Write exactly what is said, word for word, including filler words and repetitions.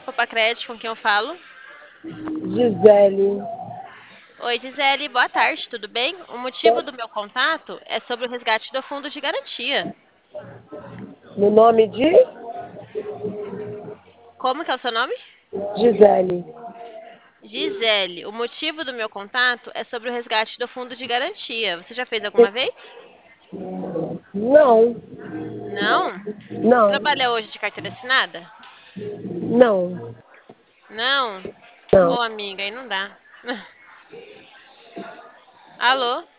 Papacred, com quem eu falo? Gisele. Oi, Gisele, boa tarde, tudo bem? O motivo do meu contato é sobre o resgate do fundo de garantia. No nome de Como que é o seu nome? Gisele. Gisele, o motivo do meu contato é sobre o resgate do fundo de garantia. Você já fez alguma vez? Não, Não? Você não, trabalha hoje de carteira assinada? não, Não? Ô, não. amiga, aí não dá. Alô?